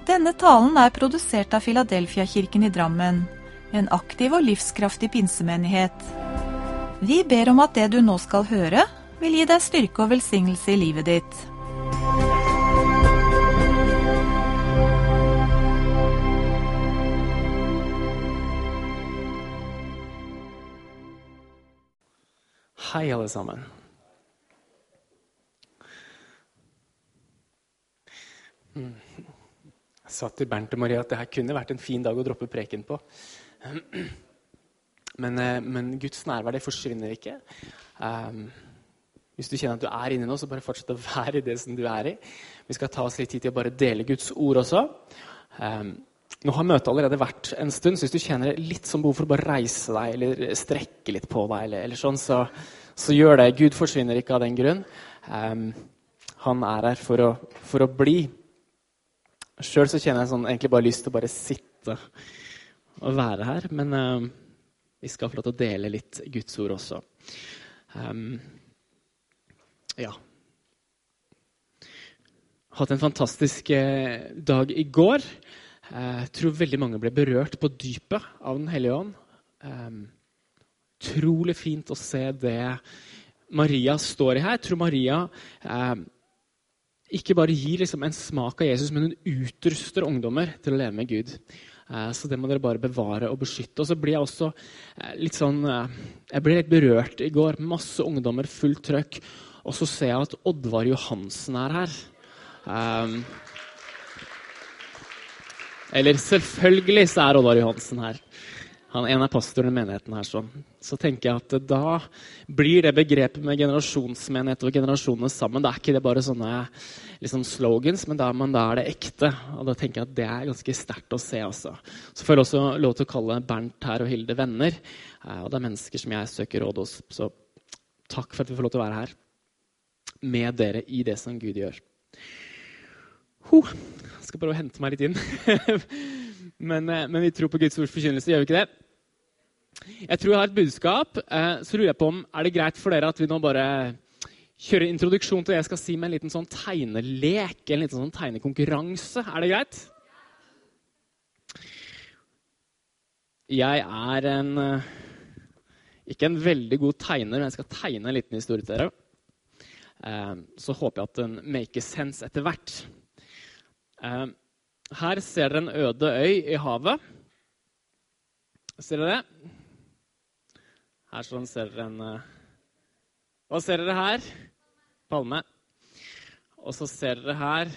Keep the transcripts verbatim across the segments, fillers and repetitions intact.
Denne talen er produsert av Philadelphia-kirken i Drammen, en aktiv og livskraftig pinsemenighet. Vi ber om at det du nå skal høre, vil gi deg styrke og velsignelse i livet ditt. Hei alle sammen. Mm. Jeg sa til Bernt og Maria at det her kunne vært en fin dag å droppe preken på. Men, men Guds nærvær, det forsvinner ikke. Um, hvis du kjenner at du er inne nå, så bare fortsett å være i det som du er i. Vi skal ta oss litt tid til å bare dele Guds ord også. Um, nå har møtet allerede vært en stund, så hvis du kjenner litt som behov for å bare reise deg, eller strekke litt på deg, eller, eller sånn, så, så gjør det. Gud forsvinner ikke av den grunn. Um, han er her for å, for å bli. Selv så kjenner jeg sånn, egentlig bare lyst til å bare sitte og være her, men uh, vi skal få lov til å dele litt Guds ord også. Um, ja. Hatt en fantastisk uh, dag i går. Uh, jeg tror veldig mange ble berørt på dypet av den hellige ånd. Um, utrolig fint å se det Maria står i her. Jeg tror Maria... Uh, ikke bare gir liksom en smak av Jesus, men hun utruster ungdommer til å leve med Gud. Så det må dere bare bevare og beskytte. Og så blir jeg også litt sånn, jeg ble litt berørt i går. Masse ungdommer, fullt trøkk. Og så ser jeg at Oddvar Johansen er her. Um, eller selvfølgelig så er Oddvar Johansen her. Han er en av pastorene i menigheten her. Sånn. Så tenker jeg at da blir det begrepet med generasjonsmenighet og generasjonene sammen. Da er ikke det bare sånne liksom slogans, men da, men da er det ekte. Og da tenker jeg at det er ganske sterkt å se også. Så får jeg også lov til å kalle Bernt her og Hilde venner. Og det er mennesker som jeg søker råd hos. Så takk for at vi får lov til å være her med dere i det som Gud gjør. Huh. Jeg skal bare hente meg litt inn. men, men vi tror på Guds ords forkynnelse, gjør vi ikke det? Jeg tror jeg har et budskap, så lurer jeg på om er det greit for dere at vi nå bare kjører introduksjon til det jeg skal si med en liten sånn tegnelek, en liten sånn tegnekonkurranse. Er det greit? Jeg er en, ikke en veldig god tegner, men jeg skal tegne en liten historie til dere. Så håper jeg at den makes sense etter hvert. Her ser dere en øde øy i havet. Ser dere det? Her sånn ser dere en... Hva ser dere her? Palme. Og så ser dere her...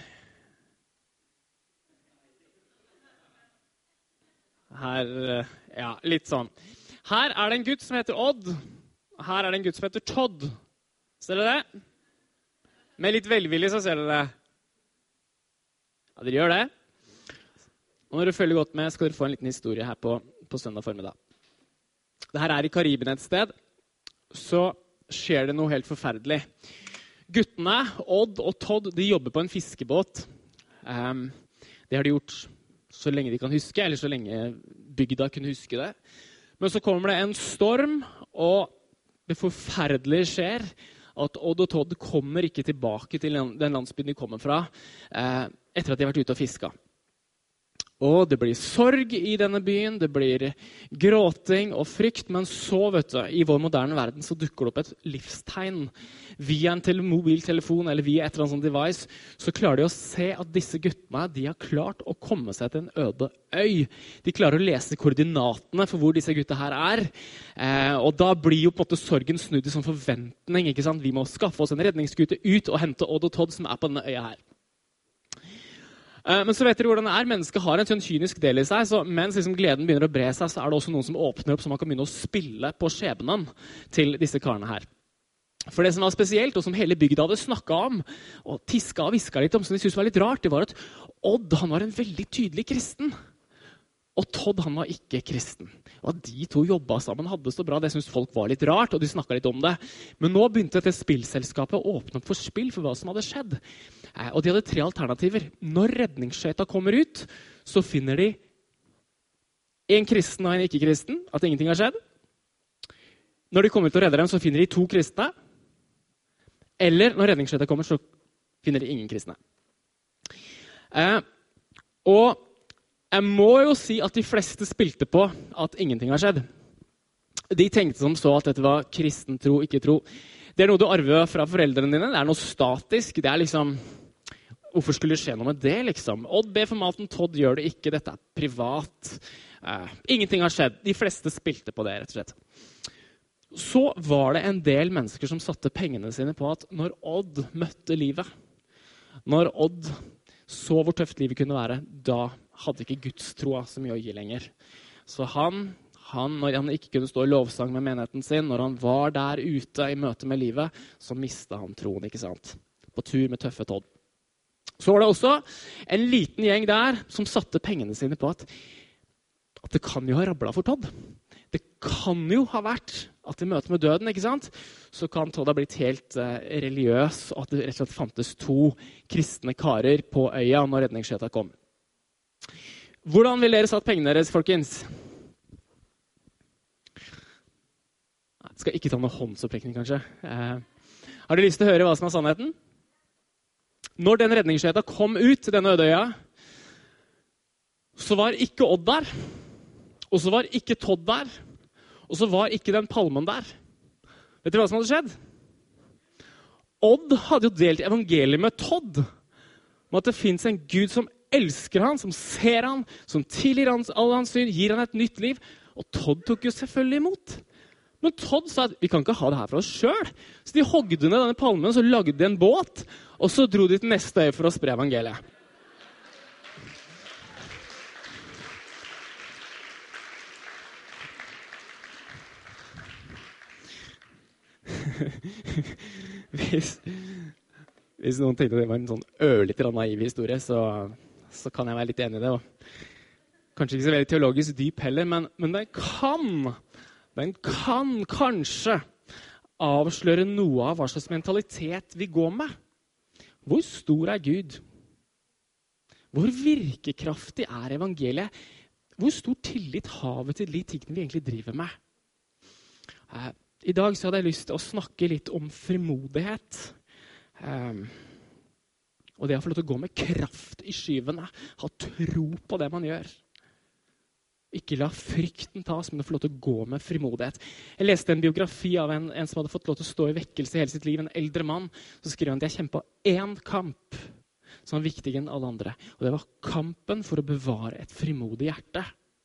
Her, ja, litt sånn. Her er det en gutt som heter Odd. Her er det en gutt som heter Todd. Ser dere det? Med litt velvillig så ser dere det. Ja, dere gjør det. Og når dere følger godt med, skal dere få en liten historie her på, på søndag formiddag. Dette er i Karibien et sted, så skjer det noe helt forferdelig. Guttene, Odd og Todd, de jobber på en fiskebåt. Um, det har de gjort så lenge de kan huske, eller så lenge bygda kunne huske det. Men så kommer det en storm, og det forferdelige skjer at Odd og Todd kommer ikke tilbake til den landsbyen de kommer fra, eh, etter at de har vært ute og fisket. Og det blir sorg i denne byen, det blir gråting og frykt, men så, vet du, i vår moderne verden så dukker det opp et livstegn. Via en tele- mobiltelefon eller via et eller annet sånt device, så klarer de å se at disse guttene, de har klart å komme seg til en øde øy. De klarer å lese koordinatene for hvor disse gutta her er. Eh, og da blir jo på en måte sorgen snudd i sånn forventning, ikke sant? Vi må skaffe oss en redningsskute ut og hente Odd og Todd som er på denne øya her. Men så vet dere hvordan det er. Mennesket har en sånn kynisk del i seg, så mens liksom gleden begynner å bre seg, så er det også noen som åpner opp, så man kan begynne å spille på skjebnen til disse karene her. For det som var spesielt, og som hele bygda hadde snakket om, og tisket og visket litt om, som de syntes var litt rart, det var at Odd, han var en veldig tydelig kristen. Og Todd, han var ikke kristen. Og at de to jobbet sammen, hadde så bra, det syntes folk var litt rart, og de snakket litt om det. Men nå begynte dette spillselskapet å åpne opp for spill for hva som hadde skjedd. Og de hadde tre alternativer. Når redningsskøyta kommer ut, så finner de en kristen og en ikke-kristen, at ingenting har skjedd. Når de kommer ut og redder dem, så finner de to kristne. Eller når redningsskøyta kommer, så finner de ingen kristne. Eh, Og jeg må jo si at de fleste spilte på at ingenting har skjedd. De tenkte som så at dette var kristen tro, ikke tro. Det er noe du arver fra foreldrene dine. Det er noe statisk. Det er liksom, hvorfor skulle det skje noe med det, liksom? Odd ber for maten, Todd gjør det ikke. Dette er privat. Uh, ingenting har skjedd. De fleste spilte på det, rett og slett. Så var det en del mennesker som satte pengene sine på at når Odd møtte livet, når Odd så hvor tøft livet kunne være, da hadde ikke Guds troa så mye å gi lenger. Så han, han, når han ikke kunne stå i lovsang med menigheten sin, når han var der ute i møte med livet, så mistet han troen, ikke sant? På tur med tøffe Todd. Så var det også en liten gjeng der som satte pengene sine på at, at det kan jo ha rablet for Todd. Det kan jo ha vært at i møte med døden, ikke sant? Så kan Todd ha blitt helt uh, religiøs, og at det rett og slett fantes to kristne karer på øya når redningsskjøta kom. Hvordan vil dere satt pengene deres, folkens? Jeg skal ikke ta noe håndsopprekning, kanskje. Uh, har dere lyst til å høre hva som er sannheten? Når den redningsskjøta kom ut til denne ødeøya, så var ikke Odd der, og så var ikke Todd der, og så var ikke den palmen der. Vet dere hva som hadde skjedd? Odd hadde jo delt evangeliet med Todd, om at det finnes en Gud som elsker han, som ser han, som tilgir hans, all hans synd, gir han et nytt liv, og Todd tok jo selvfølgelig imot. Men Todd sa at vi kan ikke ha det her for oss selv. Så de hogde ned denne palmen, så lagde de en båt, og så dro de til neste øy for å spre evangeliet. hvis, hvis noen tenkte at det var en sånn ørlite naiv historie, så, så kan jeg være litt enig i det. Og kanskje ikke så veldig teologisk dyp heller, men, men den kan, den kan kanskje avsløre noe av hva slags mentalitet vi går med. Hvor stor er Gud? Hvor virkekraftig er evangeliet? Hvor stor tillit har vi til de tingene vi egentlig driver med? Eh, I dag så hadde jeg lyst til å snakke litt om frimodighet. Um, og det å få lov til å gå med kraft i skyvene. Ha tro på det man gjør. Ikke la frykten tas, men å få lov til å gå med frimodighet. Jeg leste en biografi av en, en som hadde fått lov til å stå i vekkelse i hele sitt liv. En eldre mann. Så skrev han at jeg kjempet én kamp som var viktigere enn alle andre. Og det var kampen for å bevare et frimodig hjerte.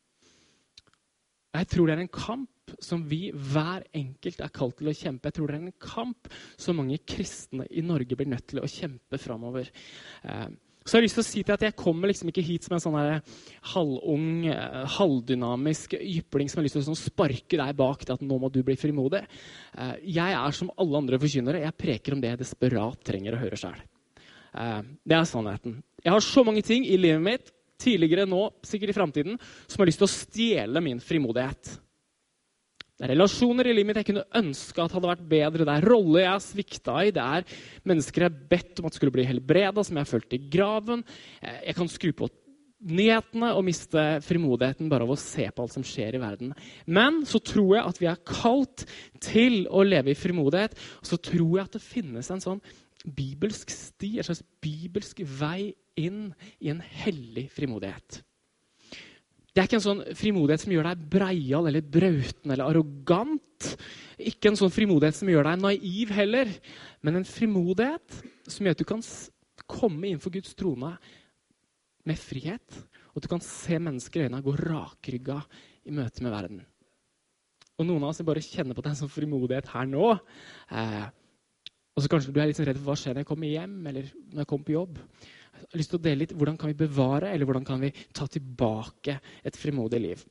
Jeg tror det er en kamp som vi hver enkelt er kalt til å kjempe. Jeg tror det er en kamp som mange kristne i Norge blir nødt til å kjempe fremover. Eh, så jeg har lyst til å si til at jeg kommer liksom ikke hit som en sånn her halvung, eh, halvdynamisk jypling som har lyst til å sånn sparke deg bak til at nå må du bli frimodig. Eh, jeg er som alle andre forkynnere. Jeg preker om det jeg desperat trenger å høre selv. Eh, det er sannheten. Jeg har så mange ting i livet mitt, tidligere nå, sikkert i fremtiden, som har lyst til å stjele min frimodighet. Det er relasjoner i livet mitt jeg kunne ønske at hadde vært bedre. Det er roller jeg har sviktet i. Det er mennesker jeg har bedt om at skulle bli helbredet, som jeg har følt i graven. Jeg kan skru på nyhetene og miste frimodigheten bare av å se på alt som skjer i verden. Men så tror jeg at vi er kalt til å leve i frimodighet, og så tror jeg at det finnes en sånn bibelsk sti, en slags bibelsk vei inn i en hellig frimodighet. Det er ikke en sånn frimodighet som gjør deg breial eller brauten eller arrogant. Ikke en sånn frimodighet som gjør deg naiv heller, men en frimodighet som gjør at du kan komme inn for Guds trone med frihet, og at du kan se mennesker i øynene gå rakrygga i møte med verden. Og noen av oss bare kjenner på det en sånn frimodighet her nå. Eh, og så kanskje du er litt redd for hva skjer når jeg kommer hjem, eller når jeg kommer på jobb. Jeg har lyst til å dele litt, hvordan kan vi bevare, eller hvordan kan vi ta tilbake et frimodig liv?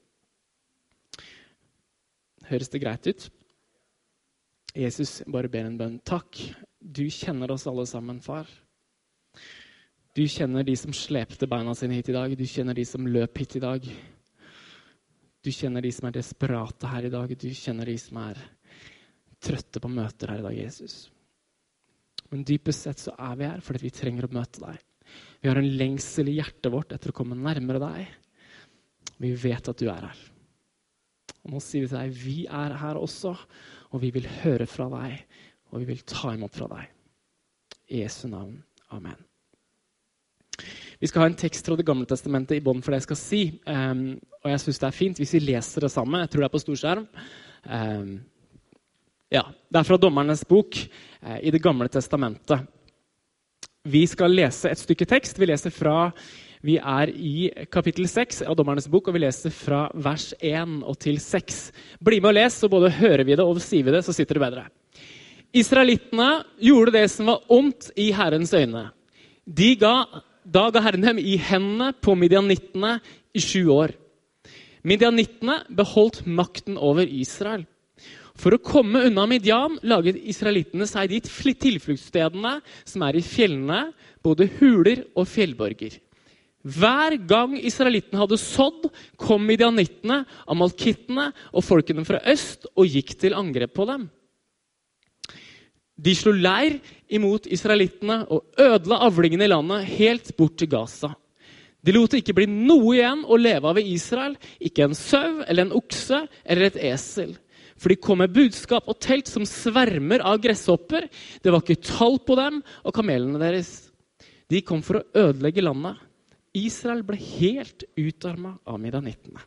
Høres det greit ut? Jesus bare ber en bønn. Takk, du kjenner oss alle sammen, far. Du kjenner de som slepte beina sine hit i dag. Du kjenner de som løp hit i dag. Du kjenner de som er desperate her i dag. Du kjenner de som er trøtte på møter her i dag, Jesus. Men dypest sett så er vi her fordi vi trenger å møte deg. Vi har en lengsel i hjertet vårt etter å komme nærmere deg. Vi vet at du er her. Og nå sier vi til deg, vi er her også, og vi vil høre fra deg, og vi vil ta imot fra deg. I Jesu navn. Amen. Vi skal ha en tekst fra det gamle testamentet i bånd for det jeg skal si. Um, og jeg synes det er fint hvis vi leser det sammen. Jeg tror det er på storskjerm. Um, ja, det er fra Dommernes bok uh, i det gamle testamentet. Vi skal lese et stykke tekst. Vi leser fra, vi er i kapittel seks av Dommernes bok, og vi leser fra vers én og til seks. Bli med og les, så både hører vi det og sier vi det, så sitter det bedre. Israelittene gjorde det som var ondt i Herrens øyne. De ga, da ga Herren dem i hendene på midianittene i sju år. Midianittene beholdt makten over Israel. For å komme unna Midian laget israelittene seg de tilfluktsstedene som er i fjellene, både huler og fjellborger. Hver gang israelittene hadde sådd, kom midianittene, amalkittene og folkene fra øst og gikk til angrep på dem. De slo leir imot israelittene og ødela avlingene i landet helt bort til Gaza. De lot det ikke bli noe igjen å leve av i Israel, ikke en sau eller en okse eller et esel. For de kom med budskap og telt som svermer av gresshopper. Det var ikke tall på dem og kamelene deres. De kom for å ødelegge landet. Israel ble helt utarmet av midianittene.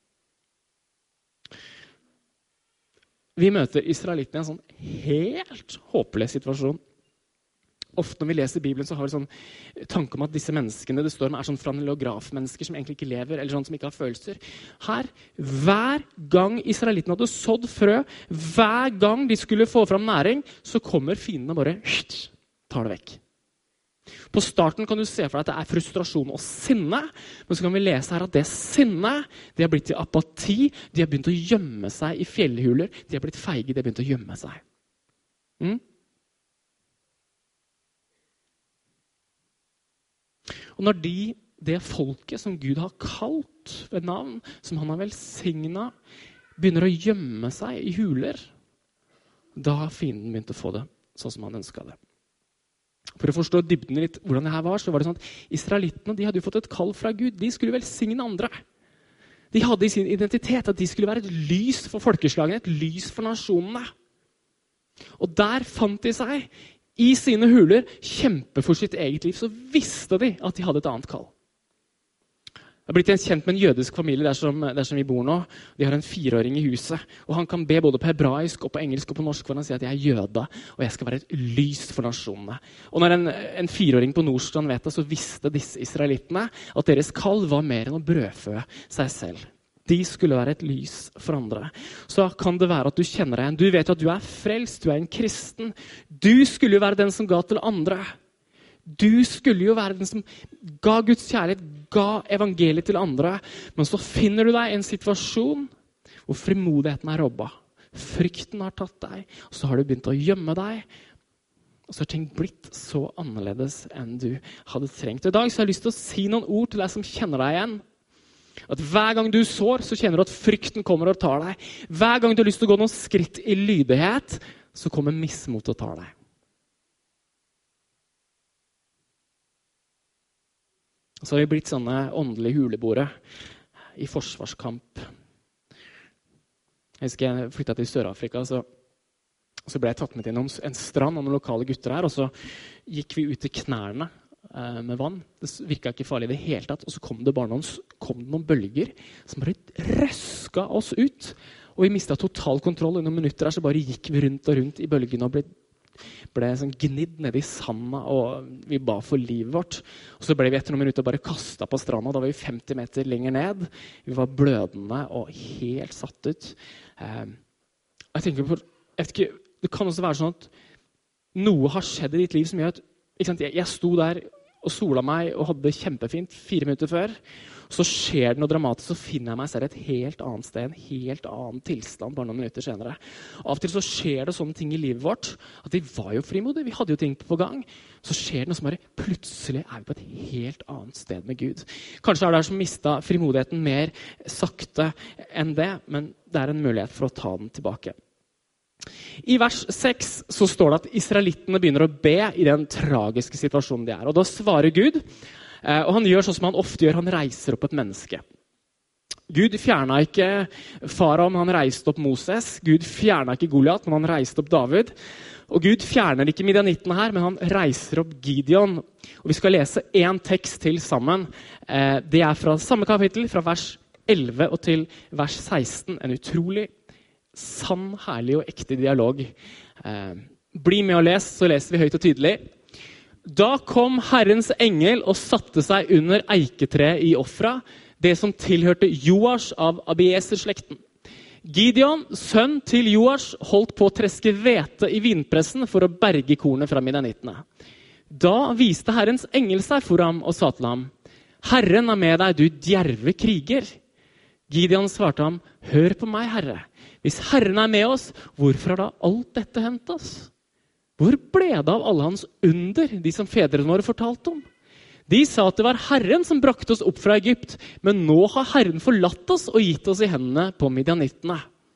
Vi møter israelittene i en sånn helt håpløs situasjon. Ofte når vi leser Bibelen så har vi sånn tanke om at disse menneskene det står om er sånn franelografmennesker som egentlig ikke lever, eller sånn som ikke har følelser. Her, hver gang israelittene hadde sådd frø, hver gang de skulle få fram næring, så kommer fiendene bare, tar det vekk. På starten kan du se for deg at det er frustrasjon og sinne, men så kan vi lese her at det sinne, det har blitt til apati, de har begynt å gjemme seg i fjellhuler, de har blitt feige, de har begynt å gjemme seg. Mm? Og når de, det folket som Gud har kalt ved navn, som han har velsignet, begynner å gjemme seg i huler, da har fienden begynt å få det sånn som han ønsket det. For å forstå dybden litt hvordan det her var, så var det sånn at israelittene, de hadde jo fått et kall fra Gud. De skulle velsigne andre. De hadde i sin identitet at de skulle være et lys for folkeslagene, et lys for nasjonene. Og der fant de seg i sine huler kjempe for sitt eget liv. Så visste de at de hadde et annet kall. Jeg har blitt kjent med en jødisk familie der som, der som vi bor nå. De har en fireåring i huset, og han kan be både på hebraisk og på engelsk og på norsk, for han sier at jeg er jøde, og jeg skal være et lys for nasjonene. Og når en, en fireåring på Nordstrand vet det, så visste disse israelittene at deres kall var mer enn å brødfø seg selv. De skulle være et lys for andre. Så kan det være at du kjenner deg igjen. Du vet at du er frelst, du er en kristen. Du skulle jo være den som ga til andre. Du skulle jo være den som ga Guds kjærlighet, ga evangeliet til andre. Men så finner du deg i en situasjon hvor frimodigheten er robbet. Frykten har tatt deg, og så har du begynt å gjemme deg. Og så har ting blitt så annerledes enn du hadde trengt. I dag så har jeg lyst til å si noen ord til deg som kjenner deg igjen. At hver gang du sår, så kjenner du at frykten kommer og tar deg. Hver gang du har lyst til å gå noen skritt i lydighet, så kommer mismot og tar deg. Så har vi blitt sånne åndelige huleboere i forsvarskamp. Jeg husker jeg flyttet til Sør-Afrika, så, så ble jeg tatt med til noen, en strand og noen lokale gutter her, og så gikk vi ut til knærne eh, med vann. Det virket ikke farlig i det hele tatt, og så kom det bare noen, kom det noen bølger som bare røska oss ut. Og vi mistet total kontroll. I noen minutter her så bare gikk vi rundt og rundt i bølgene og ble ble sånn gnidd ned i sanda, og vi ba for livet vårt. Og så ble vi etter noen minutter bare kastet på stranda. Da var vi femti meter lenger ned. Vi var blødende og helt satt ut. Um, jeg tenker på, jeg vet ikke, det kan også være sånn at noe har skjedd i ditt liv som gjør at ikke sant, jeg, jeg sto der og sola meg og hadde det kjempefint fire minutter før. Så skjer det noe dramatisk, så finner jeg meg selv et helt annet sted, en helt annen tilstand bare noen minutter senere. Av og til så skjer det sånne ting i livet vårt, at vi var jo frimodige, vi hadde jo ting på gang. Så skjer det noe som bare, plutselig er vi på et helt annet sted med Gud. Kanskje er det der som mistet frimodigheten mer sakte enn det, men det er en mulighet for å ta den tilbake. I vers seks så står det at israelittene begynner å be i den tragiske situasjonen de er. Og da svarer Gud, og han gjør sånn som han ofte gjør, han reiser opp et menneske. Gud fjernet ikke Farao, men han reiste opp Moses. Gud fjernet ikke Goliat, men han reiste opp David. Og Gud fjerner ikke midianittene her, men han reiser opp Gideon. Og vi skal lese en tekst til sammen. Det er fra samme kapittel, fra vers elleve og til vers seksten. En utrolig sann, herlig og ekte dialog. Bli med og les, så leser vi høyt og tydelig. Da kom Herrens engel og satte seg under eiketreet i Ofra, det som tilhørte Joash av Abieser-slekten. Gideon, sønn til Joash, holdt på å treske hvete i vinpressen for å berge kornet fra midianittene. Da viste Herrens engel seg for ham og sa til ham, Herren er med deg, du djerve kriger. Gideon svarte ham, hør på meg, Herre. Hvis Herren er med oss, hvorfor har da alt dette hendt oss? Hvor ble det av alle hans under, de som fedrene våre fortalte om? De sa at det var Herren som brakte oss opp fra Egypt, men nå har Herren forlatt oss og gitt oss i hendene på midianittene.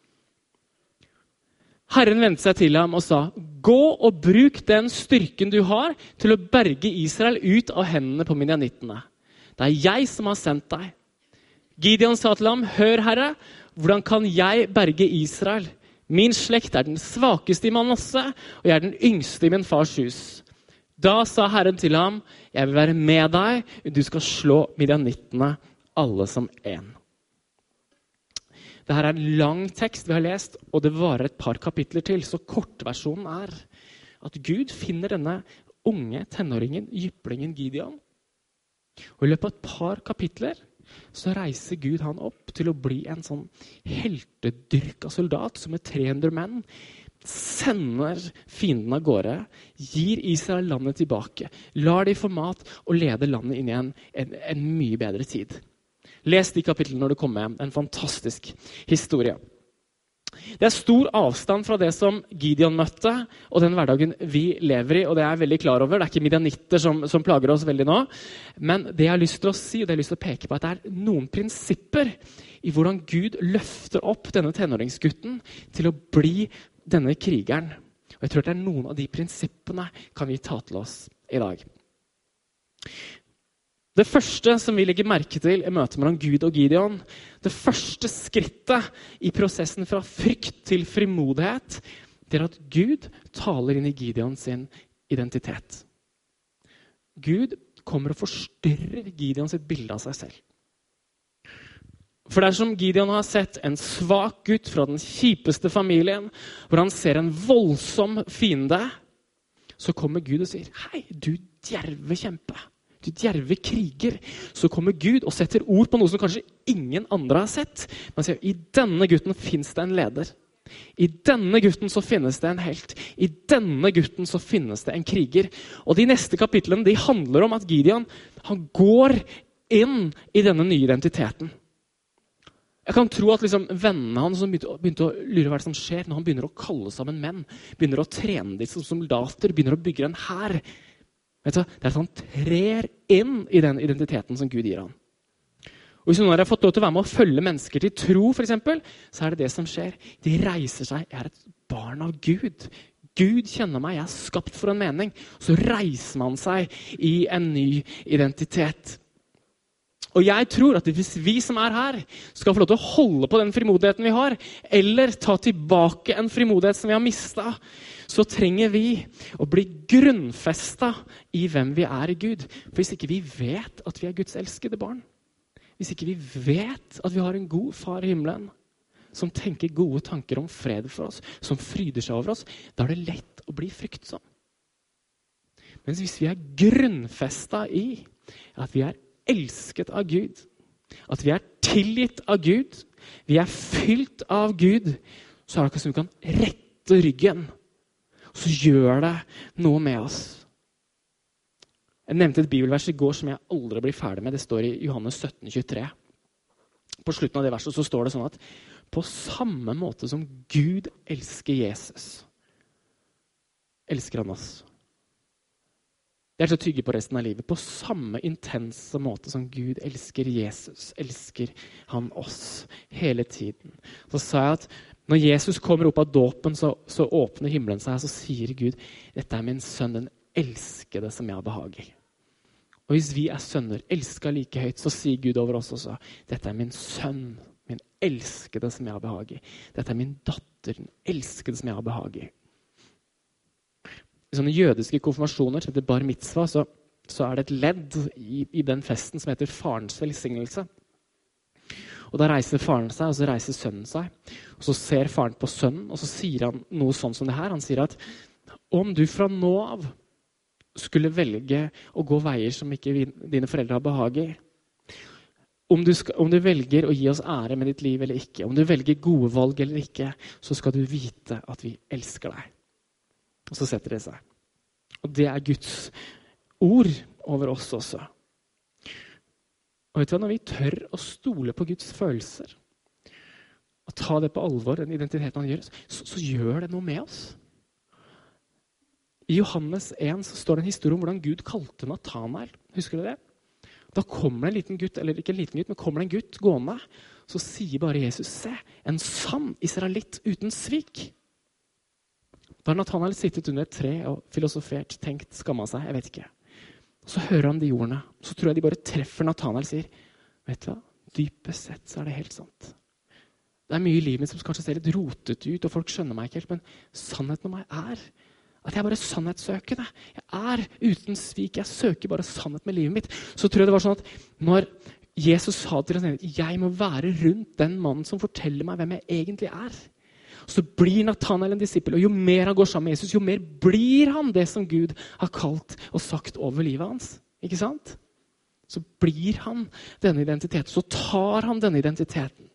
Herren vendte seg til ham og sa, gå og bruk den styrken du har til å berge Israel ut av hendene på midianittene. Det er jeg som har sendt deg. Gideon sa til ham, hør Herre, hvordan kan jeg berge Israel? Min slekt er den svakeste i Manasse, og jeg er den yngste i min fars hus. Da sa Herren til ham, jeg vil være med deg, du skal slå midianittene alle som en. Dette er en lang tekst vi har lest, og det varer et par kapitler til, så kortversjonen er at Gud finner denne unge tenåringen, jyplingen Gideon, og i løpet av et par kapitler så reiser Gud han opp til å bli en sånn heltedyrka soldat som med tre hundre menn sender fienden av gårde, gir Israel landet tilbake, lar de få mat og leder landet inn i en, en, en mye bedre tid. Les de kapitlene når du kommer hjem. En fantastisk historie. Det er stor avstand fra det som Gideon møtte og den hverdagen vi lever i, og det er jeg veldig klar over. Det er ikke midianitter som, som plager oss veldig nå. Men det jeg har lyst til å si, og det jeg har lyst til å peke på, at det er noen prinsipper i hvordan Gud løfter opp denne tenåringsgutten til å bli denne krigeren. Og jeg tror at det er noen av de prinsippene kan vi ta til oss i dag. Det første som vi legger merke til i møtet mellom Gud og Gideon, det første skrittet i prosessen fra frykt til frimodighet, det er at Gud taler inn i Gideon sin identitet. Gud kommer og forstyrrer Gideon sitt bilde av seg selv. For dersom Gideon har sett en svak gutt fra den kjipeste familien, hvor han ser en voldsom fiende, så kommer Gud og sier, hei, du djerve kjempe. Du djerve kriger, så kommer Gud og setter ord på noe som kanskje ingen andre har sett. Man sier, i denne gutten finnes det en leder. I denne gutten så finnes det en helt. I denne gutten så finnes det en kriger. Og de neste kapitlene, de handler om at Gideon, han går inn i denne nye identiteten. Jeg kan tro at liksom vennene hans som begynte, begynte å lure hva som skjer når han begynner å kalle sammen menn, begynner å trene dem som soldater, begynner å bygge en hær. Vet du, det er at han trer inn i den identiteten som Gud gir han. Og hvis noen har fått lov til å være med å følge mennesker til tro, for eksempel, så er det det som skjer. De reiser seg, jeg er et barn av Gud. Gud kjenner meg, jeg er skapt for en mening. Så reiser man seg i en ny identitet. Og jeg tror at hvis vi som er her skal få lov til å holde på den frimodigheten vi har, eller ta tilbake en frimodighet som vi har mistet, så trenger vi å bli grunnfestet i hvem vi er i Gud. For hvis ikke vi vet at vi er Guds elskede barn, hvis ikke vi vet at vi har en god far i himmelen, som tenker gode tanker om fred for oss, som fryder seg over oss, da er det lett å bli fryktsom. Men hvis vi er grunnfestet i at vi er elsket av Gud, at vi er tilgitt av Gud, vi er fylt av Gud, så er det ikke som vi kan rette ryggen, så gjør det noe med oss. Jeg nevnte et bibelvers i går som jeg aldri blir ferdig med. Det står i Johannes sytten tjuetre. På slutten av det verset så står det sånn at på samme måte som Gud elsker Jesus, elsker han oss. Det er så tygge på resten av livet. På samme intense måte som Gud elsker Jesus, elsker han oss hele tiden. Så sa jeg at når Jesus kommer opp av dåpen, så, så åpner himmelen seg, så sier Gud, dette er min sønn, den elskede som jeg har behag i. Og hvis vi er sønner, elsket like høyt, så sier Gud over oss også, dette er min sønn, min elskede som jeg har behag i. Dette er min datter, den elskede som jeg har behag i. I sånne jødiske konfirmasjoner som heter bar mitzvah, så, så er det et ledd i, i den festen som heter farens velsignelse. Og da reiser faren seg, og så reiser sønnen seg. Og så ser faren på sønnen, og så sier han noe sånn som det her. Han sier at om du fra nå av skulle velge å gå veier som ikke dine foreldre har behag i, om du, skal, om du velger å gi oss ære med ditt liv eller ikke, om du velger gode valg eller ikke, så skal du vite at vi elsker deg. Og så setter det seg. Og det er Guds ord over oss også. Og vet du hva, når vi tør å stole på Guds følelser, og ta det på alvor, den identiteten han gjør, så, så gjør det noe med oss. I Johannes en så står det en historie om hvordan Gud kalte Nathanael. Husker du det? Da kommer det en liten gutt, eller ikke en liten gutt, men kommer det en gutt gående, så sier bare Jesus, se, en sann israelitt uten svik. Da har Nathanael sittet under et tre og filosofert, tenkt, skammet seg, jeg vet ikke. Så hører han de ordene, så tror jeg de bare treffer Nathanael og sier, vet du hva, dypest sett så er det helt sant. Det er mye i livet mitt som kanskje ser litt rotet ut, og folk skjønner meg ikke helt, men sannheten om meg er at jeg er bare sannhetssøkende. Jeg er uten svik. Jeg søker bare sannhet med livet mitt. Så tror jeg det var sånn at når Jesus sa til oss, jeg må være rundt den mannen som forteller meg hvem jeg egentlig er. Så blir Nathanael en disippel, og jo mer han går sammen med Jesus, jo mer blir han det som Gud har kalt og sagt over livet hans. Ikke sant? Så blir han denne identiteten. Så tar han denne identiteten.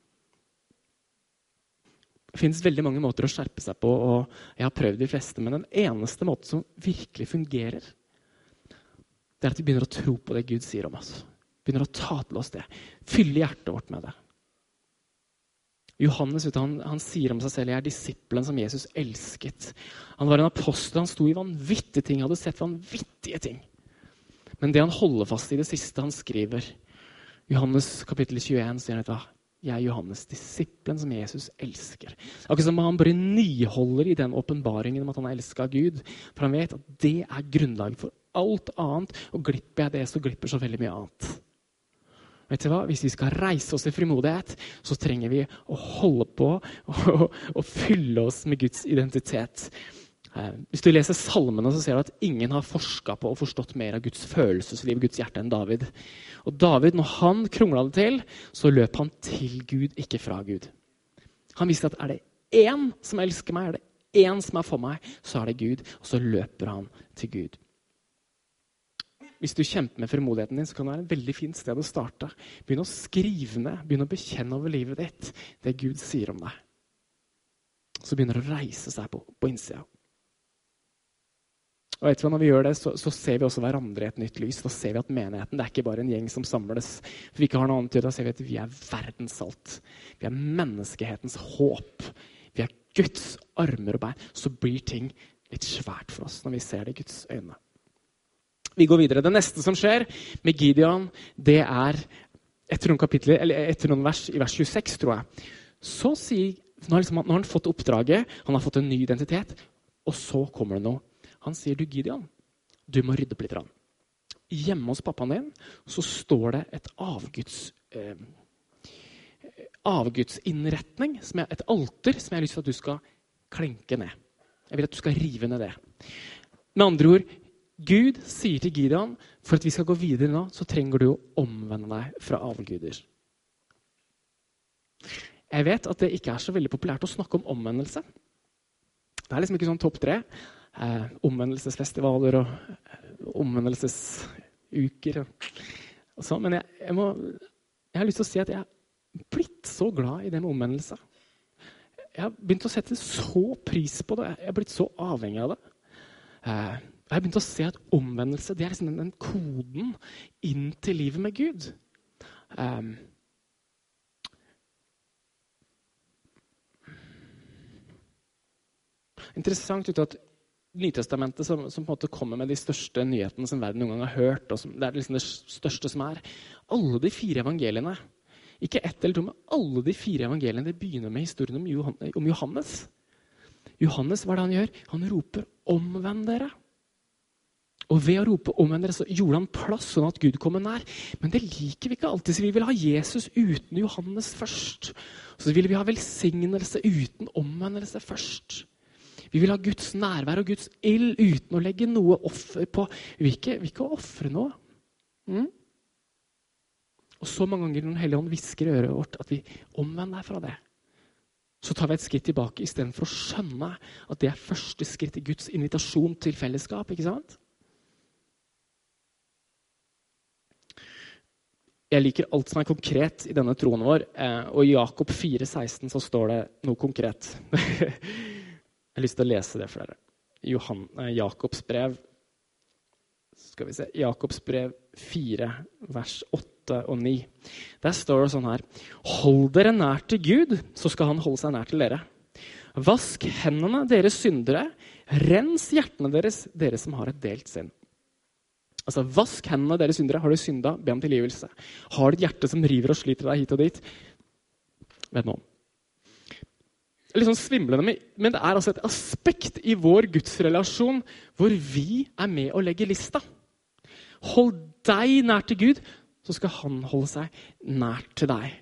Det finnes veldig mange måter å skjerpe seg på, og jeg har prøvd de fleste, men den eneste måten som virkelig fungerer, det er at vi begynner å tro på det Gud sier om oss. Begynner å ta til oss det. Fylle hjertet vårt med det. Johannes, han, han sier om seg selv, jeg er disippelen som Jesus elsket. Han var en apostel, han sto i vanvittige ting, hadde sett vanvittige ting. Men det han holder fast i det siste han skriver, Johannes kapittel tjueen, sier han etter, jeg er Johannes, disippelen som Jesus elsker. Akkurat som han bare nyholder i den åpenbaringen om at han elsker Gud. For han vet at det er grunnlag for alt annet, og glipper jeg det, så glipper så veldig mye annet. Vet du hva? Hvis vi skal reise oss i frimodighet, så trenger vi å holde på og, og fylle oss med Guds identitet. Hvis du leser salmene, så ser du at ingen har forsket på og forstått mer av Guds følelsesliv, Guds hjerte enn David. Og David, når han kronglet det til, så løp han til Gud, ikke fra Gud. Han visste at er det én som elsker meg, er det én som er for meg, så er det Gud, og så løper han til Gud. Hvis du kjemper med frimodigheten din, så kan det være et veldig fint sted å starte. Begynn å skrive ned, begynn å bekjenne over livet ditt det Gud sier om deg. Så begynner det å reise seg på, på innsida. Og vet du hva, når vi gjør det, så, så ser vi også hverandre i et nytt lys. Da ser vi at menigheten, det er ikke bare en gjeng som samles. For vi ikke har noe annet til, da ser vi at vi er verdens salt. Vi er menneskehetens håp. Vi er Guds armer og bein. Så blir ting litt svært for oss når vi ser det i Guds øyne. Vi går videre. Det neste som skjer med Gideon, det er etter noen kapitler, eller etter noen vers, i vers tjueseks, tror jeg. Så sier, nå har, liksom, nå har han fått oppdraget, han har fått en ny identitet, og så kommer det noe. Han sier, du Gideon, du må rydde opp litt. Hjemme hos pappaen din, så står det et avguds, eh, avgudsinnretning, som er et alter, som jeg har lyst til at du skal klenke ned. Jeg vil at du skal rive ned det. Med andre ord, Gud sier til Gideon, for at vi skal gå videre nå, så trenger du å omvende deg fra avguder. Jeg vet at det ikke er så veldig populært å snakke om omvendelse. Det er liksom ikke sånn topp tre. Eh, omvendelsesfestivaler og eh, omvendelsesuker og, og sånn. Men jeg, jeg, må, jeg har lyst til å si at jeg er blitt så glad i det med omvendelse. Jeg har begynt å sette så pris på det. Jeg har blitt så avhengig av det. Eh, jeg har begynt å se at omvendelse, det er liksom den, den koden inn til livet med Gud. Eh, interessant ut at Nytestamentet som, som på en måte kommer med de største nyhetene som verden noen gang har hørt, og som, det er liksom det største som er. Alle de fire evangeliene, ikke ett eller to, men alle de fire evangeliene, det begynner med historien om Johannes. Om Johannes. Johannes, hva er det han gjør? Han roper, omvend dere. Og ved å rope omvend dere, så gjorde han plass sånn at Gud kommer nær. Men det liker vi ikke alltid, så vi vil ha Jesus uten Johannes først. Så vil vi ha velsignelse uten omvendelse først. Vi vil ha Guds nærvær og Guds ild uten å legge noe offer på. Vi vil ikke, vi vil ikke offre noe. Mm? Og så mange ganger når Den hellige ånd hvisker i øret vårt at vi omvender deg fra det, så tar vi et skritt tilbake i stedet for å skjønne at det er første skritt i Guds invitasjon til fellesskap, ikke sant? Jeg liker alt som er konkret i denne troen vår, og i Jakob fire seksten så står det noe konkret. Jeg har lyst til å lese det for dere. Johan, Jakobs brev, skal vi se, Jakobs brev fire, vers åtte og ni. Der står det sånn her: Hold dere nær til Gud, så skal han holde seg nær til dere. Vask hendene deres syndere, rens hjertene deres, dere som har et delt sinn. Altså, vask hendene deres syndere. Har du synda, be om tilgivelse. Har du et hjerte som river og sliter deg hit og dit? Vet noen. Litt sånn svimlende, men det er altså et aspekt i vår gudsrelasjon hvor vi er med å legge lista. Hold deg nær til Gud, så skal han holde seg nær til deg.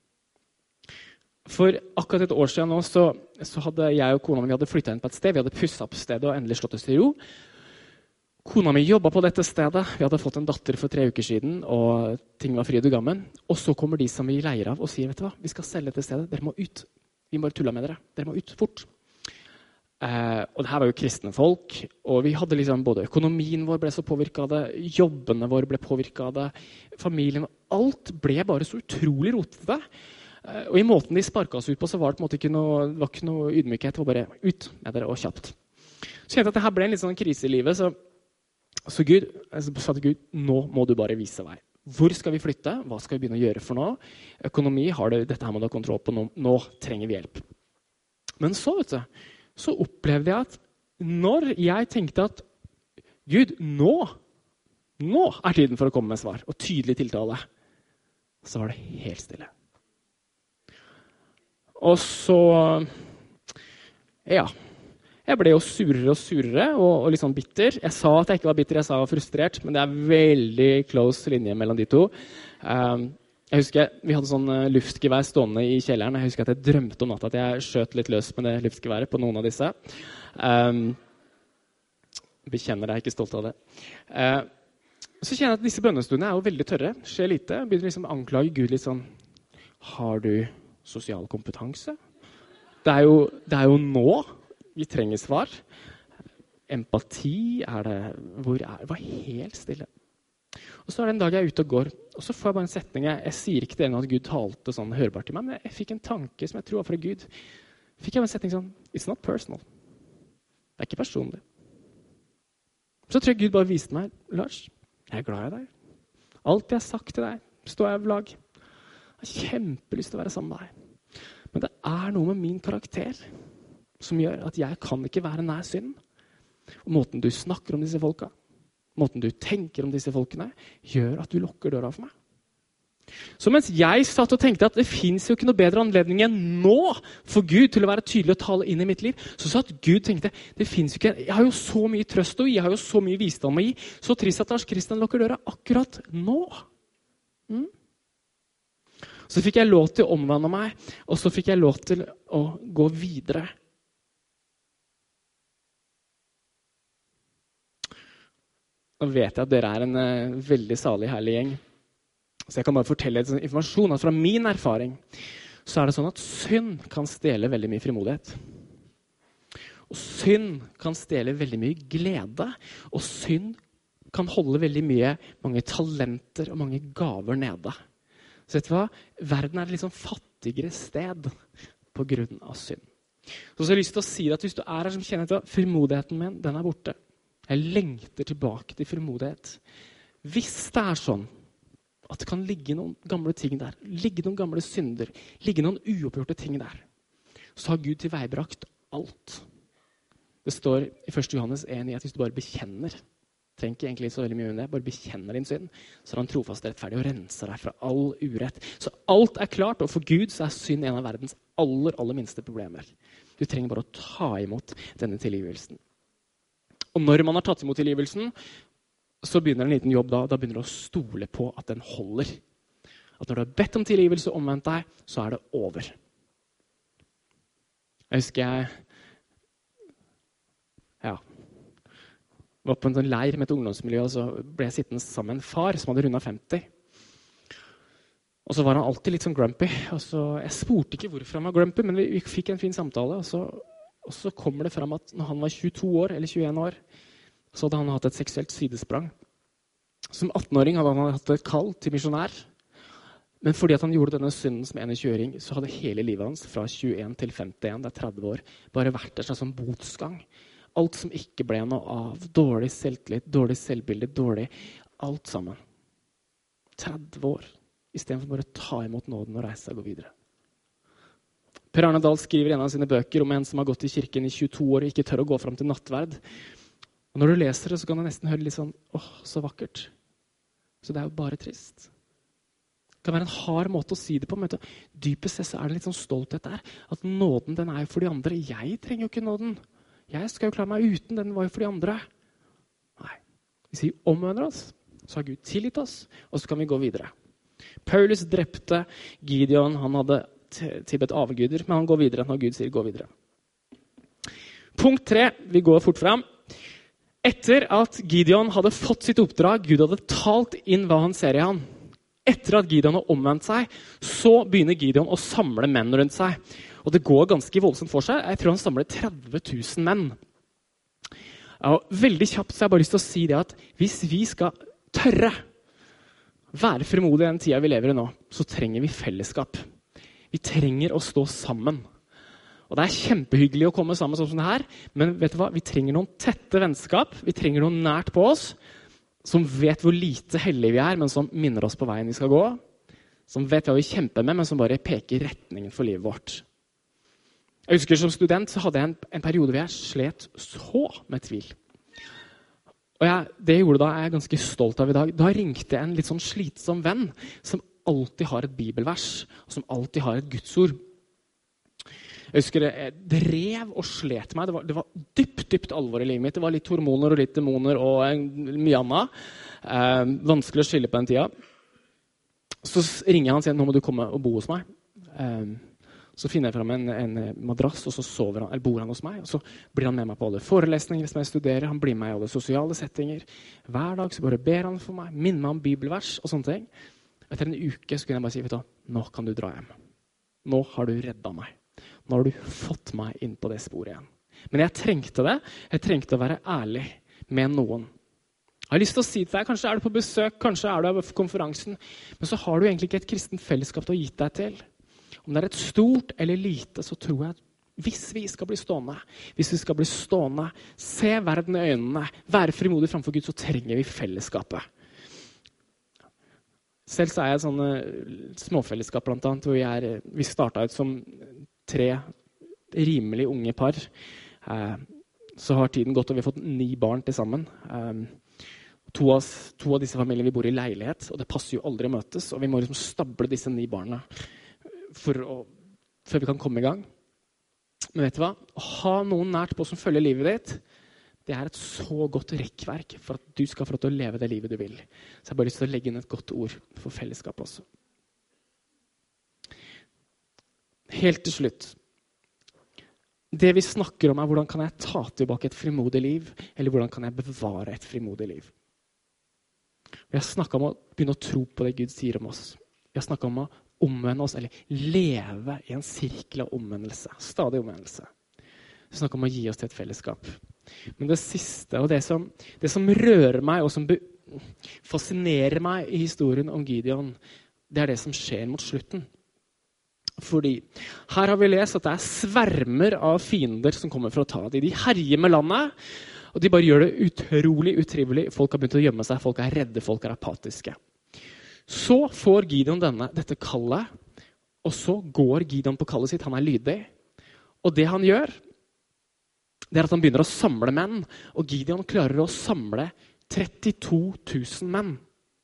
For akkurat et år siden nå, så, så hadde jeg og kona mi hadde flyttet inn på et sted. Vi hadde pusset opp stedet og endelig slått oss til ro. Kona mi jobbet på dette stedet. Vi hadde fått en datter for tre uker siden, og ting var fryd og gammen. Og så kommer de som vi leier av og sier, vet du hva, vi skal selge dette stedet. Dere må ut. Vi må bare tulle med dere. Dere må ut fort. Eh, og det her var jo kristne folk, og vi hadde liksom både økonomien vår ble så påvirket av det, jobbene våre ble påvirket av det, familien, alt ble bare så utrolig rotete. Eh, og i måten de sparket oss ut på, så var det på en måte ikke noe, det var ikke noe ydmykhet, det var bare ut med dere og kjapt. Så kjente jeg at det her ble en litt sånn krise i livet, så, så Gud, jeg sa til Gud, nå må du bare vise vei. Hvor skal vi flytte? Hva skal vi begynne å gjøre for noe? Økonomi, har det, dette her må du ha kontroll på, nå, nå trenger vi hjelp. Men så, vet du, så opplevde jeg at når jeg tenkte at Gud, nå, nå er tiden for å komme med svar, og tydelig tiltale, så var det helt stille. Og så, ja, jeg ble jo surere og surere, og, og litt sånn bitter. Jeg sa at jeg ikke var bitter, jeg sa jeg var frustrert, men det er veldig close linje mellom de to. Um, Jeg husker, Vi hadde sånn luftgevær stående i kjelleren. Jeg husker at jeg drømte om natta at jeg skjøt litt løs med det luftgeværet på noen av disse. Um, bekjenner deg, ikke stolt av det. Uh, så kjenner jeg at disse bønnestundene er jo veldig tørre. Skjer lite. Jeg begynner liksom å anklage Gud litt sånn. Har du sosial kompetanse? Det er jo, det er jo nå vi trenger svar. Empati, er det, hvor er det? Det var helt stille. Og så er det en dag jeg er ute og går, og så får jeg bare en setning. Jeg, jeg sier ikke det ennå at Gud talte sånn hørbart til meg, men jeg fikk en tanke som jeg tror var fra Gud. Fikk jeg en setning sånn, it's not personal. Det er ikke personlig. Så tror jeg Gud bare viste meg, Lars, jeg er glad i deg. Alt jeg har sagt til deg, står jeg ved lag. Jeg har kjempelyst til å være sammen med deg. Men det er noe med min karakter som gjør at jeg kan ikke være nær synd. Og måten du snakker om disse folka, måten du tenker om disse folkene, gjør at du lukker døra for meg. Så mens jeg satt og tenkte at det finnes jo ikke noe bedre anledning enn nå for Gud til å være tydelig og tale inn i mitt liv, så satt Gud tenkte, det finnes jo ikke, jeg har jo så mye trøst å gi, jeg har jo så mye visdom å gi, så trist at Lars Kristian lukker døra akkurat nå. Mm? Så fikk jeg lov til å omvende meg, og så fikk jeg lov til å gå videre. Nå vet jeg at dere er en uh, veldig salig, herlig gjeng. Så jeg kan bare fortelle litt sånn informasjon. At fra min erfaring så er det sånn at synd kan stjele veldig mye frimodighet. Og synd kan stjele veldig mye glede. Og synd kan holde veldig mye, mange talenter og mange gaver nede. Så vet du hva? Verden er et litt sånn fattigere sted på grunn av synd. Så, så har jeg lyst til å si at hvis du er her som kjenner at frimodigheten min, den er borte. Jeg lengter tilbake til frimodighet. Hvis det er sånn at det kan ligge noen gamle ting der, ligge noen gamle synder, ligge noen uoppgjorte ting der, så har Gud tilveibrakt alt. Det står i første Johannes en at hvis du bare bekjenner, tenker egentlig så veldig mye om det, bare bekjenner din synd, så er han trofast og rettferdig og renser deg fra all urett. Så alt er klart, og for Gud så er synd en av verdens aller, aller minste problemer. Du trenger bare å ta imot denne tilgivelsen. Og når man har tatt imot tilgivelsen, så begynner en liten jobb da. Da begynner du å stole på at den holder. At når du har bedt om tilgivelse og omvendt deg, så er det over. Jeg husker jeg, ja, var på en sånn leir med et ungdomsmiljø, og så ble jeg sittende sammen med en far som hadde rundet femti. Og så var han alltid litt sånn grumpy. Og så, jeg spurte ikke hvorfor han var grumpy, men vi, vi fikk en fin samtale. Og så, og så kommer det frem at når han var tjueto år, eller tjueen år, så hadde han hatt et seksuelt sidesprang. Som atten-åring hadde han hatt et kall til misjonær. Men fordi at han gjorde denne synden som enogtjue-åring, så hadde hele livet hans fra tjueen til femtien, det er tretti år, bare vært en slags sånn botsgang. Alt som ikke ble noe av, dårlig selvtillit, dårlig selvbilde, dårlig, alt sammen. tretti år, i stedet for bare ta imot nåden og reise og gå videre. Per Arne Dahl skriver i en av sine bøker om en som har gått i kirken i tjueto år og ikke tør å gå frem til nattverd. Og når du leser det, så kan du nesten høre litt sånn, åh, så vakkert. Så det er jo bare trist. Det kan være en hard måte å si det på, men dypest sett så er det litt sånn stolthet der. At nåden, den er jo for de andre. Jeg trenger jo ikke nåden. Jeg skal jo klare meg uten, den var jo for de andre. Nei. Hvis vi omvender oss, så har Gud tilgitt oss, og så kan vi gå videre. Paulus drepte Gideon, han hadde tilbedt avguder, men han går videre når Gud sier gå videre. Punkt tre, vi går fort frem. Etter at Gideon hadde fått sitt oppdrag, Gud hadde talt inn hva han ser i han. Etter at Gideon har omvendt seg, så begynner Gideon å samle menn rundt seg. Og det går ganske voldsomt for seg. Jeg tror han samler tretti tusen menn. Ja, veldig kjapt så har jeg bare lyst til å si det at hvis vi skal tørre være frimodige i den tiden vi lever i nå, så trenger vi fellesskap. Vi trenger å stå sammen. Og det er kjempehyggelig å komme sammen sånn som det her, men vet du hva? Vi trenger noen tette vennskap, vi trenger noen nært på oss, som vet hvor lite hellige vi er, men som minner oss på veien vi skal gå, som vet hva vi kjemper med, men som bare peker retningen for livet vårt. Jeg husker som student så hadde jeg en, en periode hvor jeg slet så med tvil. Og jeg, det jeg gjorde da er jeg ganske stolt av i dag. Da ringte jeg en litt sånn slitsom venn, som alltid har et bibelvers, og som alltid har et gudsord. Jeg husker jeg drev og slet meg. Det var, det var dypt, dypt alvor i livet mitt. Det var litt hormoner og litt demoner og mye annet. Eh, vanskelig å skille på den tida. Så ringer jeg han og sier, nå må du komme og bo hos meg. Eh, så finner jeg frem en, en madrass, og så sover han, eller bor han hos meg. Og så blir han med meg på alle forelesninger som jeg studerer. Han blir med i alle sosiale settinger. Hver dag så bare ber han for meg, minner meg om bibelvers og sånne ting. Etter en uke så kunne jeg bare si, vet du, nå kan du dra hjem. Nå har du reddet meg. Nå har du fått meg inn på det sporet igjen. Men jeg trengte det. Jeg trengte å være ærlig med noen. Jeg har lyst til å si til deg, kanskje er du på besøk, kanskje er du på konferansen, men så har du egentlig ikke et kristent fellesskap til å gi deg til. Om det er et stort eller lite, så tror jeg at hvis vi skal bli stående, hvis vi skal bli stående, se verden i øynene, være frimodig framfor Gud, så trenger vi fellesskapet. Selv så er jeg et sånn småfellesskap blant annet, hvor vi, er, vi startet ut som tre rimelig unge par. Eh, så har tiden gått, og vi har fått ni barn til sammen. Eh, to, av, to av disse familiene vi bor i leilighet, og det passer jo aldri å møtes, og vi må liksom stable disse ni barna for å, før vi kan komme i gang. Men vet du hva? Å ha noen nært på som følger livet ditt, det er et så godt rekkverk for at du skal få lov til å leve det livet du vil. Så jeg har bare lyst til å legge inn et godt ord for fellesskap også. Helt til slutt. Det vi snakker om er hvordan kan jeg ta tilbake et frimodig liv, eller hvordan kan jeg bevare et frimodig liv. Vi har snakket om å begynne å tro på det Gud sier om oss. Vi har snakket om å omvende oss, eller leve i en sirkel av omvendelse. Stadig omvendelse. Vi har snakket om å gi oss til et fellesskap. Men det siste, og det som, det som rører meg, og som fascinerer meg i historien om Gideon, det er det som skjer mot slutten. Fordi her har vi lest at det er svermer av fiender som kommer for å ta dem. De herjer med landet, og de bare gjør det utrolig utrivelig. Folk har begynt å gjemme seg, folk er redde, folk er apatiske. Så får Gideon denne, dette kallet, og så går Gideon på kallet sitt, han er lydig. Og det han gjør, det er at han begynner å samle menn, og Gideon klarer å samle trettito tusen menn.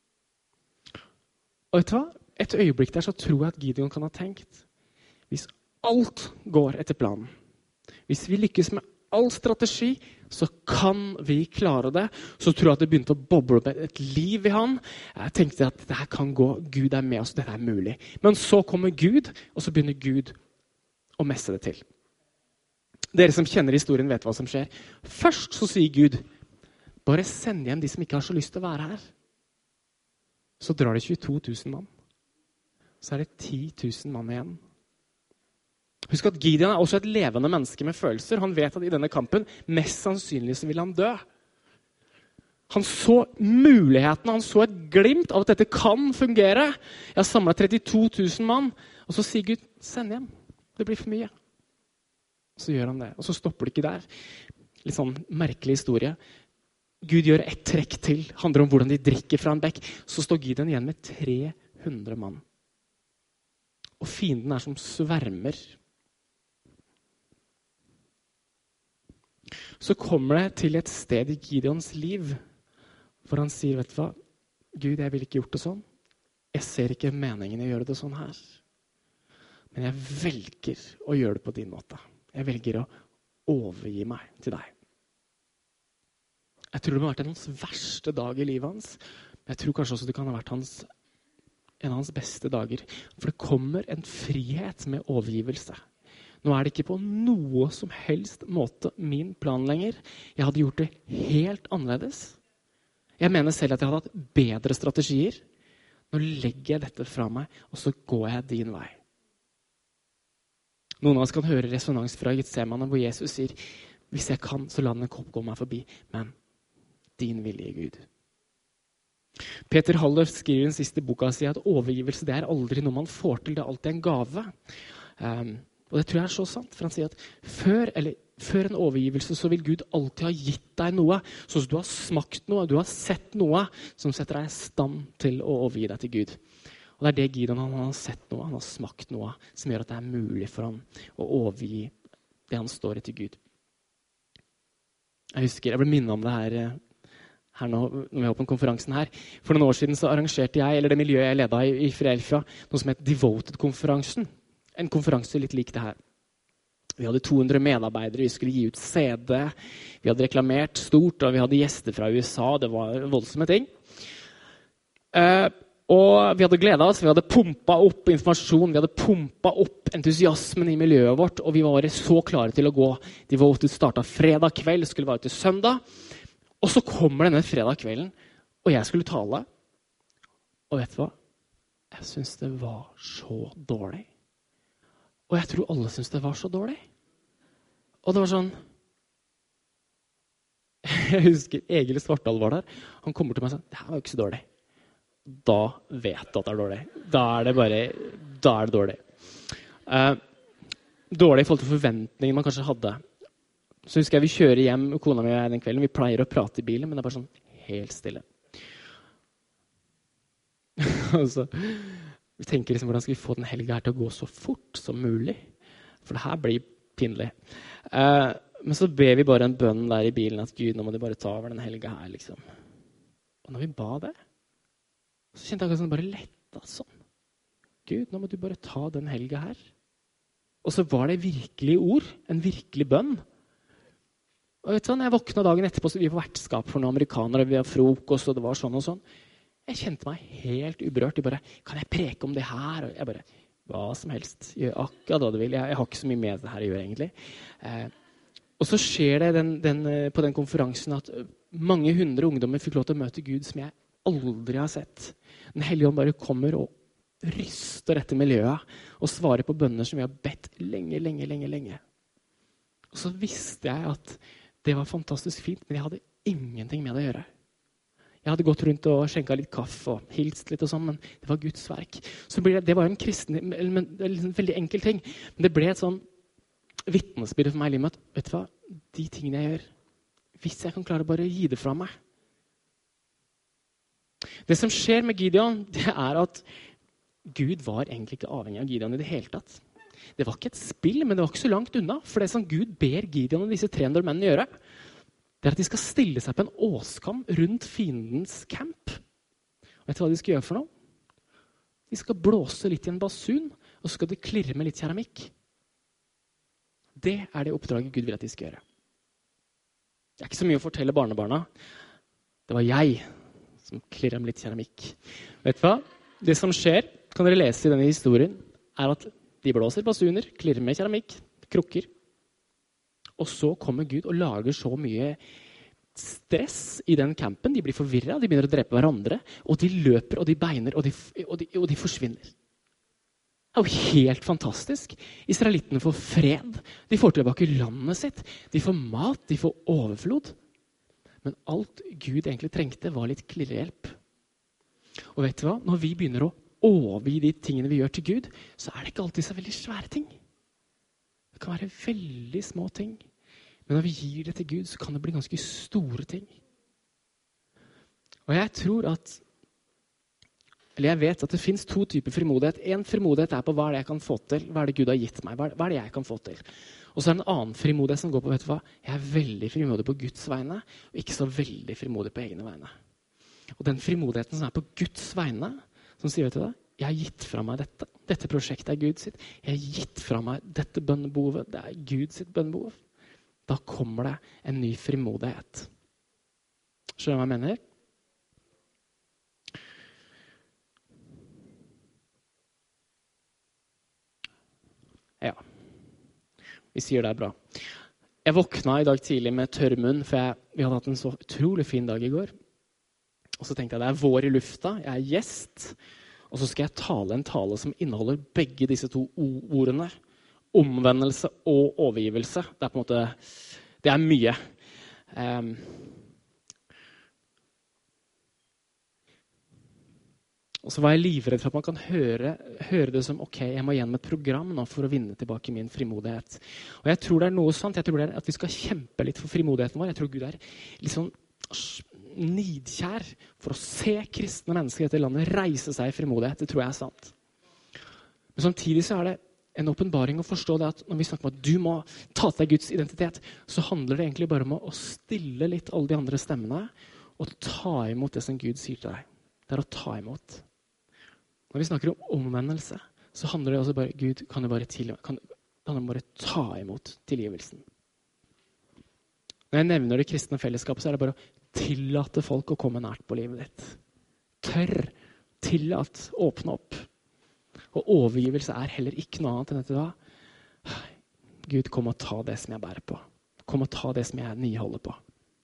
Og vet du hva? Et øyeblikk der så tror jeg at Gideon kan ha tenkt, hvis alt går etter planen, hvis vi lykkes med all strategi, så kan vi klare det. Så tror jeg at det begynte å boble opp et liv i han. Jeg tenkte at dette kan gå, Gud er med oss, dette er mulig. Men så kommer Gud, og så begynner Gud å messe det til. Dere som kjenner historien vet hva som skjer. Først så sier Gud, bare send hjem de som ikke har så lyst til å være her. Så drar det tjueto tusen mann. Så er det ti tusen mann igjen. Husk at Gideon er også et levende menneske med følelser. Han vet at i denne kampen, mest sannsynlig så vil han dø. Han så mulighetene, han så et glimt av at dette kan fungere. Jeg har samlet trettito tusen mann, og så sier Gud, send hjem. Det blir for mye. Så gjør han det, og så stopper det ikke der. Litt sånn merkelig historie. Gud gjør ett trekk til, handler om hvordan de drikker fra en bekk. Så står Gideon igjen med tre hundre mann. Og fienden er som svermer. Så kommer det til et sted i Gideons liv, hvor han sier, vet du hva, Gud, jeg vil ikke gjort det sånn. Jeg ser ikke meningen i å gjøre det sånn her. Men jeg velger å gjøre det på din måte. Jeg velger å overgi meg til deg. Jeg tror det må ha vært hans verste dag i livet hans. Men jeg tror kanskje også det kan ha vært hans, en av hans beste dager. For det kommer en frihet med overgivelse. Nå er det ikke på noe som helst måte min plan lenger. Jeg hadde gjort det helt annerledes. Jeg mener selv at jeg hadde hatt bedre strategier. Nå legger jeg dette fra meg, og så går jeg din vei. Noen av oss kan høre resonans fra Getsemane, hvor Jesus sier, hvis jeg kan, så la den kopp gå meg forbi, men din vilje, Gud. Peter Haller skriver i den siste boka si at overgivelse, det er aldri noe man får til, det er alltid en gave. Um, og det tror jeg er så sant, for han sier at før, eller, før en overgivelse så vil Gud alltid ha gitt deg noe, så du har smakt noe, du har sett noe som setter deg i stand til å overgi deg til Gud. Og det er det Gideon, han har sett noe, han har smakt noe, som gjør at det er mulig for ham å overgi det han står i til Gud. Jeg husker, jeg ble minnet om det her, her nå, når vi var på konferansen her. For noen år siden så arrangerte jeg, eller det miljøet jeg ledet i, i Philadelphia, noe som het Devoted-konferansen. En konferanse litt lik det her. Vi hadde to hundre medarbeidere, vi skulle gi ut C D, vi hadde reklamert stort, og vi hadde gjester fra U S A, det var voldsomme ting. Uh, og vi hadde gledet oss, vi hadde pumpet opp informasjon, vi hadde pumpet opp entusiasmen i miljøet vårt, og vi var så klare til å gå. Devoted startet fredag kveld, skulle være til søndag, og så kommer denne fredag kvelden, og jeg skulle tale, og vet du hva? Jeg synes det var så dårlig. Og jeg tror alle syntes det var så dårlig. Og det var sånn, jeg husker Egil Svartdal var der, han kommer til meg og sa, det her var jo ikke så dårlig. Da vet du at det er dårlig. Da er det bare, da er det dårlig. Uh, dårlig i forhold til forventningen man kanskje hadde. Så husker jeg vi kjører hjem, kona mi og jeg den kvelden, vi pleier å prate i bilen, men det er bare sånn helt stille. Og så... Vi tenker liksom, hvordan skal vi få den helgen her til å gå så fort som mulig? For det her blir pinlig. Uh, men så ber vi bare en bønn der i bilen at Gud, nå må du bare ta over den helgen her, liksom. Og når vi ba det, så kjente jeg at det bare letta sånn. Gud, nå må du bare ta den helgen her. Og så var det virkelig ord, en virkelig bønn. Og vet du, når jeg våkna dagen etterpå, så vi var vertskap for noen amerikanere, vi har frokost, og det var sånn og sånn. Jeg kjente meg helt uberørt. Jeg bare, kan jeg preke om det her? Og jeg bare, hva som helst. Gjør akkurat hva du vil. Jeg, jeg har ikke så mye med det her å gjøre, egentlig. Eh, og så skjer det den, den, på den konferansen at mange hundre ungdommer fikk lov til å møte Gud som jeg aldri har sett. Den hellige ånd bare kommer og ryster dette miljøet og svarer på bønner som vi har bedt lenge, lenge, lenge, lenge. Og så visste jeg at det var fantastisk fint, men jeg hadde ingenting med det å gjøre. Jeg hadde gått rundt og skjenket litt kaffe og hilst litt og sånn, men det var Guds verk. Så ble det, det var en kristen, men det er en veldig enkel ting, men det ble et sånn vittnesbyrd for meg i livet at, vet du hva, de tingene jeg gjør, hvis jeg kan klare bare å gi det fra meg. Det som skjer med Gideon, det er at Gud var egentlig ikke avhengig av Gideon i det hele tatt. Det var ikke et spill, men det var ikke så langt unna, for det som Gud ber Gideon og disse tre hundre mennene gjøre, det er at de skal stille seg på en åskam rundt fiendens camp. Og vet du hva de skal gjøre for noe? De skal blåse litt i en basun, og så skal de klirre med litt keramikk. Det er det oppdraget Gud vil at de skal gjøre. Det er ikke så mye å fortelle barnebarna. Det var jeg som klirret med litt keramikk. Vet du hva? Det som skjer, kan dere lese i denne historien, er at de blåser basuner, klirrer med keramikk, krukker. Og så kommer Gud og lager så mye stress i den campen. De blir forvirret, de begynner å drepe hverandre, og de løper, og de beiner, og de, og de, og de forsvinner. Det er jo helt fantastisk. Israelittene får fred. De får tilbake landet sitt. De får mat, de får overflod. Men alt Gud egentlig trengte var litt klirrehjelp. Og vet du hva? Når vi begynner å overgi de tingene vi gjør til Gud, så er det ikke alltid så veldig svære ting. Det kan være veldig små ting. Men når vi gir det til Gud, så kan det bli ganske store ting. Og jeg tror at Eller jeg vet at det finnes to typer frimodighet. En frimodighet er på hva er det jeg kan få til, hva er det Gud har gitt meg, hva er det jeg kan få til. Og så er det en annen frimodighet som går på, vet du hva, jeg er veldig frimodig på Guds vegne, og ikke så veldig frimodig på egne vegne. Og den frimodigheten som er på Guds vegne, som sier, vet du hva, jeg har gitt fra meg dette. Dette prosjektet er Gud sitt. Jeg har gitt fra meg dette bønnebehovet. Det er Gud sitt bønnebehov. Da kommer det en ny frimodighet. Skjønner du hva jeg mener? Ja, vi sier det er bra. Jeg våkna i dag tidlig med tørr munn, for jeg, vi hadde hatt en så utrolig fin dag i går. Og så tenkte jeg, det er vår i lufta, jeg er gjest, og så skal jeg tale en tale som inneholder begge disse to ordene. Omvendelse og overgivelse. Det er på en måte, det er mye. Um, Og så var jeg livredd for at man kan høre, høre det som, ok, jeg må gjennom et program nå for å vinne tilbake min frimodighet. Og jeg tror det er noe sånt, jeg tror det er at vi skal kjempe litt for frimodigheten vår. Jeg tror Gud er litt sånn nidkjær for å se kristne mennesker i dette landet reise seg i frimodighet. Det tror jeg er sant. Men samtidig så er det en åpenbaring å forstå det at når vi snakker om at du må ta til deg Guds identitet, så handler det egentlig bare om å stille litt alle de andre stemmene og ta imot det som Gud sier til deg. Det er å ta imot. Når vi snakker om omvendelse, så handler det også bare, Gud, kan du bare, til, kan, kan du bare ta imot tilgivelsen. Når jeg nevner det kristne fellesskapet, så er det bare å tillate folk å komme nært på livet ditt. Tørr, tillat, åpne opp. Og overgivelse er heller ikke noe annet enn dette da. Gud, kom og ta det som jeg bærer på. Kom og ta det som jeg niholder på.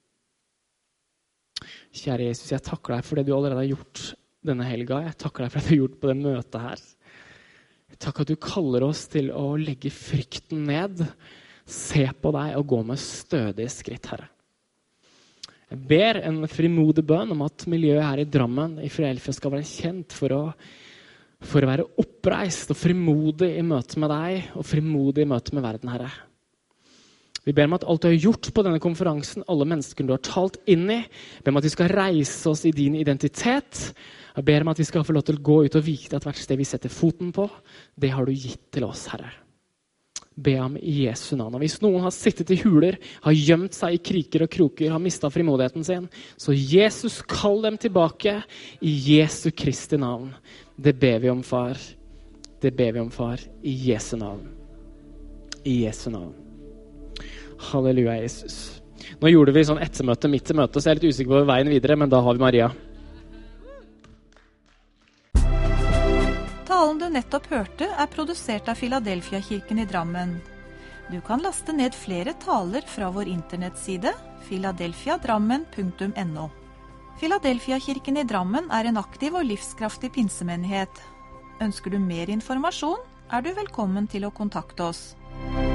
Kjære Jesus, jeg takker deg for det du allerede har gjort denne helga. Jeg takker deg for det du har gjort på det møtet her. Jeg takker at du kaller oss til å legge frykten ned, se på deg og gå med stødige skritt, Herre. Jeg ber en frimodig bønn om at miljøet her i Drammen, i Philadelphia, skal være kjent for å, for å være oppreist og frimodig i møte med deg, og frimodig i møte med verden, Herre. Vi ber om at alt du har gjort på denne konferansen, alle mennesker du har talt inn i, jeg ber om at vi skal reise oss i din identitet. Jeg ber om at vi skal få lov til å gå ut og vite at hvert sted vi setter foten på, det har du gitt til oss, Herre. Be om i Jesu navn. Og hvis noen har sittet i huler, har gjemt seg i kriker og kroker, har mistet frimodigheten sin, så Jesus, kall dem tilbake i Jesu Kristi navn. Det ber vi om, far. Det ber vi om, far, i Jesu navn. I Jesu navn. Halleluja, Jesus. Nå gjorde vi sånn ettermøte midt i møtet, så jeg er litt usikker på veien videre, men da har vi Maria. Talen du nettopp hørte er produsert av Philadelphia-kirken i Drammen. Du kan laste ned flere taler fra vår internettside philadelphia drammen punktum no. Philadelphia-kirken i Drammen er en aktiv og livskraftig pinsemenighet. Ønsker du mer informasjon, er du velkommen til å kontakte oss.